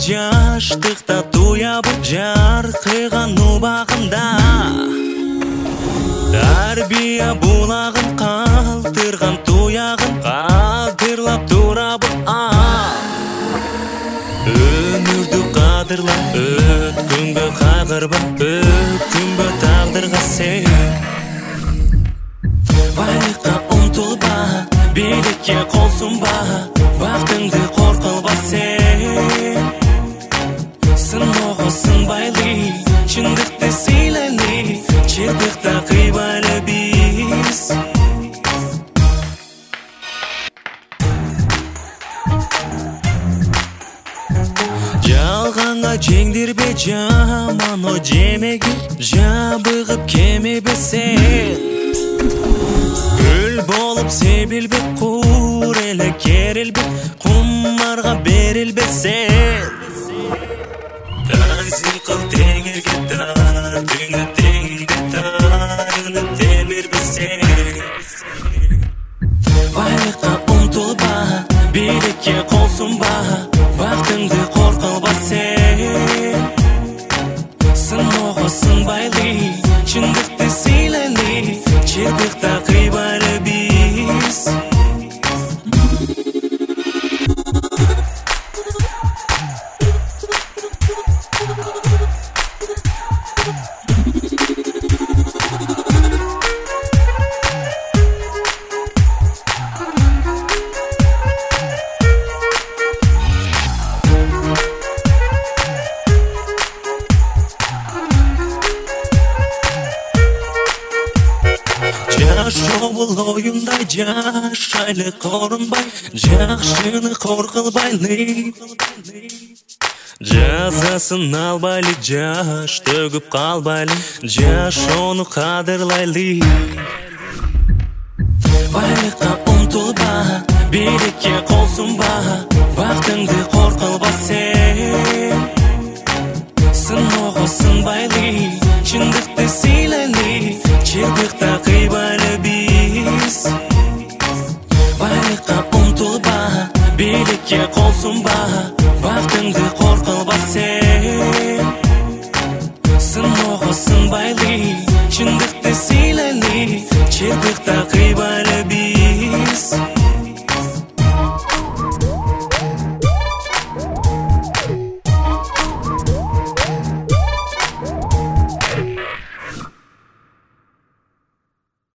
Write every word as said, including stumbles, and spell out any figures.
жаштықта туябы жарқыған убағында. Тарбия бұлағын қалтырған туяғын қадырлап тұрабы өмірді қадырла, өткінгі қағырба, өткінгі тағдырға сен. Байлыққа ұмтылба, билікке қол сұнба, вақтыңды қорқылба сен. Сын оғысын байлы, шындықты сыйлайлы, шербіқта қибайлы біз. Жалғанға жеңдірбе жаман о жемеге, жабығып кемебе сен. Өл болып себілбе, құр әлі керілбе, құмарға берілбе сен. Тәзір қыл теңерге тар, түңі теңге тарыны темірбе сен. Байлыққа ұмтылба, билікке қол сұнба, вақтыңды қорқылба сен. Сын оғысын байлы, шындықты сыйлайлы, шербіқта қибайлы біз. Шоғыл ойындай жашайлы қорынбай, жақшыны қорқылбайлы. Жазасын албайлы, жаш төгіп қалбайлы, жаш оны қадырлайлы. Байлыққа ұмтылба, билікке қол сұнба, вақтыңды қорқылба сен. Сын оғысын байлы, шындықты сыйлайлы, шербіқта қибайлы біз. Байлыққа ұмтылба, билікке қол сұнба, вақтыңды